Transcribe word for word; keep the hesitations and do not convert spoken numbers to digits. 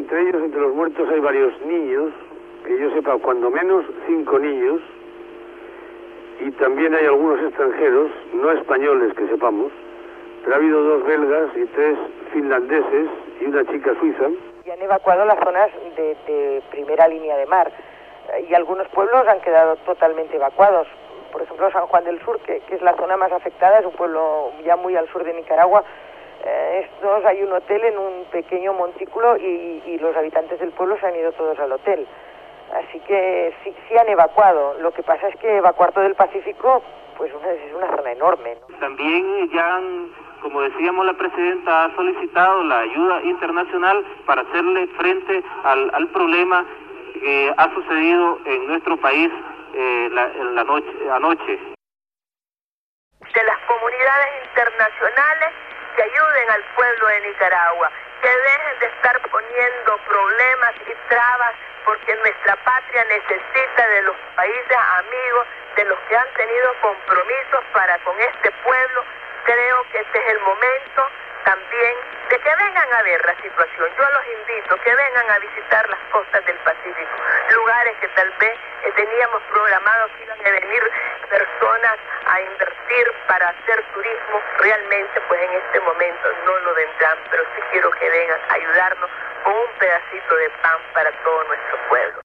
entre ellos, entre los muertos, hay varios niños, que yo sepa, cuando menos cinco niños, y también hay algunos extranjeros, no españoles que sepamos, pero ha habido dos belgas y tres finlandeses y una chica suiza. Y han evacuado las zonas de, de primera línea de mar, y algunos pueblos han quedado totalmente evacuados. Por ejemplo, San Juan del Sur, que, que es la zona más afectada, es un pueblo ya muy al sur de Nicaragua. Eh, estos, hay un hotel en un pequeño montículo y, y los habitantes del pueblo se han ido todos al hotel. Así que sí, sí han evacuado. Lo que pasa es que evacuar todo el Pacífico, pues es una zona enorme, ¿no? También ya han, como decíamos, la presidenta ha solicitado la ayuda internacional para hacerle frente al, al problema que ha sucedido en nuestro país eh, la, en la noche, anoche. De las comunidades internacionales que ayuden al pueblo de Nicaragua, que dejen de estar poniendo problemas y trabas, porque nuestra patria necesita de los países amigos, de los que han tenido compromisos para con este pueblo. Creo que este es el momento también de que vengan a ver la situación. Yo los invito que vengan a visitar las costas del Pacífico, lugares que tal vez eh, teníamos programados que iban a venir personas a invertir para hacer turismo. Realmente pues en este momento no lo vendrán, pero sí quiero que vengan a ayudarnos con un pedacito de pan para todo nuestro pueblo.